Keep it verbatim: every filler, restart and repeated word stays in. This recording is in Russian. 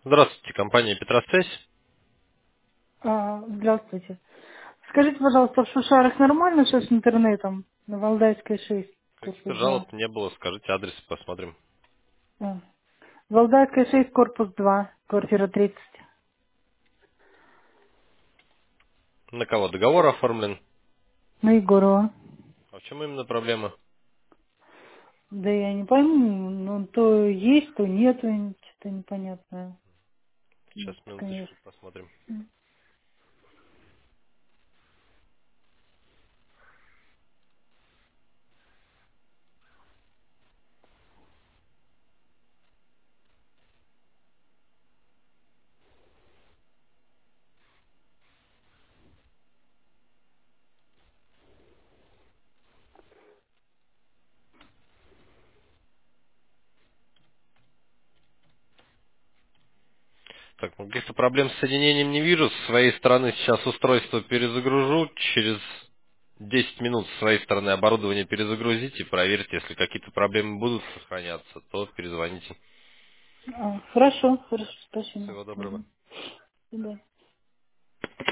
Здравствуйте, компания Петросвязь. А, здравствуйте. Скажите, пожалуйста, в Шушарах нормально все с интернетом? На Валдайской шесть, Каких-то корпус два. жалоб не было, скажите адрес, посмотрим. А. Валдайская шесть, корпус два, квартира тридцать. На кого договор оформлен? На Егорова. А в чем именно проблема? Да я не пойму, ну то есть, то нету, что-то непонятное. Сейчас, Ну, минуточку, конечно. посмотрим. Так, ну, каких-то проблем с соединением не вижу. С своей стороны сейчас устройство перезагружу. Через десять минут с своей стороны оборудование перезагрузите. Проверьте, если какие-то проблемы будут сохраняться, то перезвоните. А, хорошо, хорошо, спасибо. Всего доброго. Мгм. До свидания.